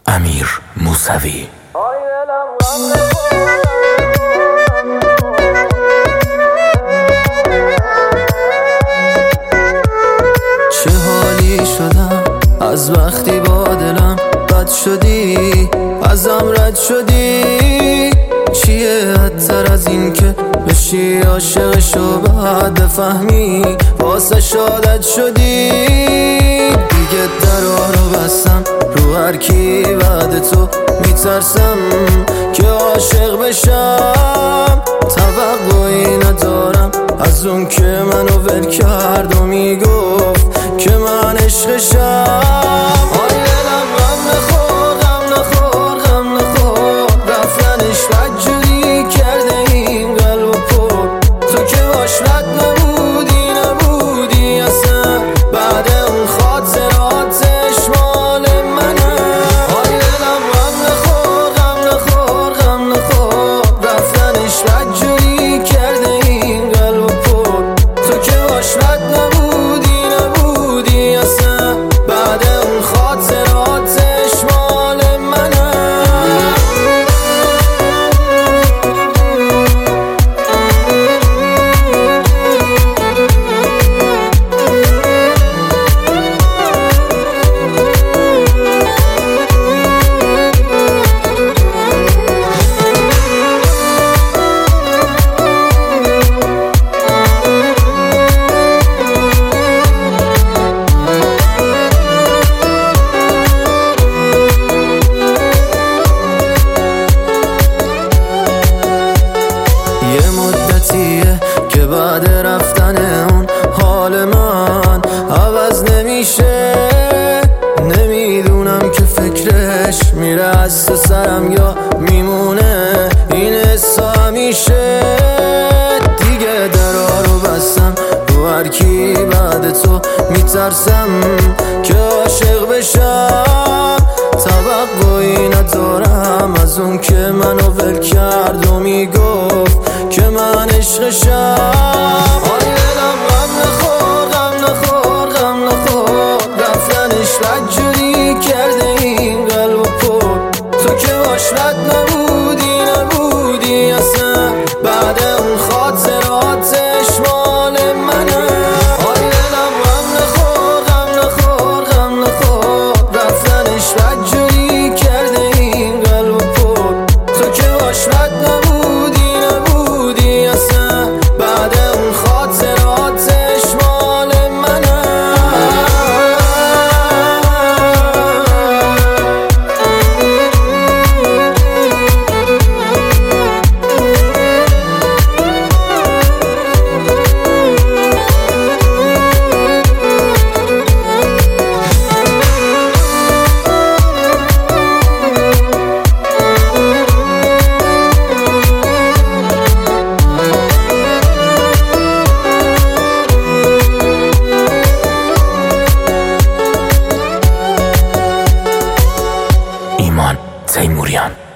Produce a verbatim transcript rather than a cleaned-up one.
امیر موسوی. چه حالی شدم از وقتی با دلم بد شدی، ازم رد شدی. چیه حدتر از این که بشی عاشقشو بعد بفهمی واسه شادت شدی؟ دیگه درا رو بستم رو هر کی بعد تو، میترسم که عاشق بشم. توقعی ندارم از اون که منو ول کرد و میگفت که من عشقشم. آی دلم غم نخور غم نخور غم نخور، رفتنش بدجوری کرده این قلب و پر. تو که باش رد نبودی نبودی اصلا، بعد اون خاطراتش مال منه. آی دلم غم نخور غم نخور غم نخور، رفتنش بدجوری کرده این قلب و پر. تو که باش رد نبودی نبودی اصلا، بعد اون خاطراتش مال منه. یه مدتیه که بعد رفتن اون حال من عوض نمیشه. نمیدونم که فکرش میره از تو سرم یا میمونه این حسا همیشه. دیگه درا رو بستم رو هر کی بعد تو، میترسم که عاشق بشم. توقعی ندارم از اون که منو ول کرد و میگفت که من عشقشم. آی دلم غم نخور غم نخور غم نخور، رفتنش بدجوری کرده این قلب و پر. تو که باش رد نبودی نبودی اصلا، بعد اون خاطراتش مال منه. آی دلم غم نخور غم نخور غم نخور، رفتنش بدجوری کرده این قلب و پر. تو که باش رد نبودی نبودی اصلا، بعد اون خاطراتش مال منه. ایمان تیموریان.